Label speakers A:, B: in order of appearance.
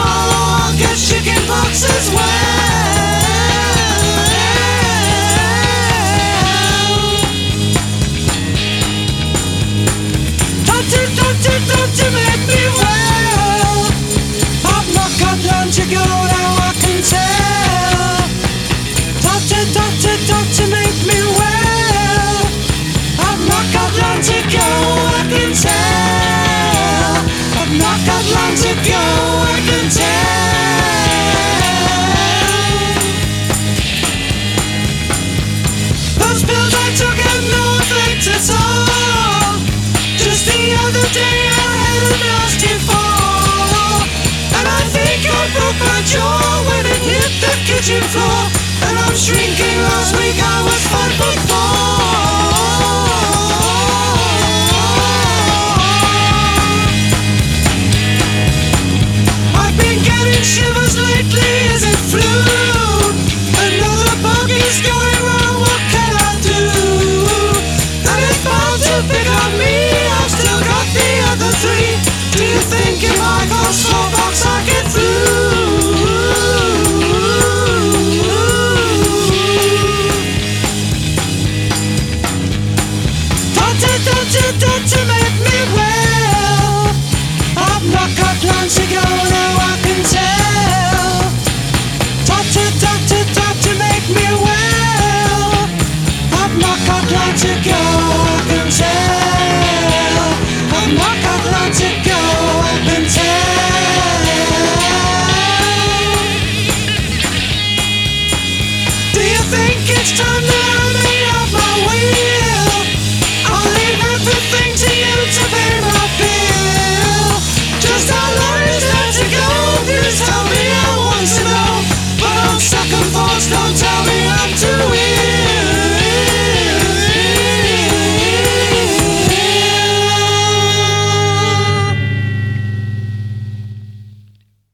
A: I'll get chicken pox as well. Doctor, make me well. I've not got long to go, now I can tell. Doctor, make me well. I've not got long to go, I can tell. I've not got long to go, I can tell. Those pills I took had no effect at all. Just the other day I had a nasty fall, and I think I broke my jaw when it hit the kitchen floor. And I'm shrinking, last week I was 5'4".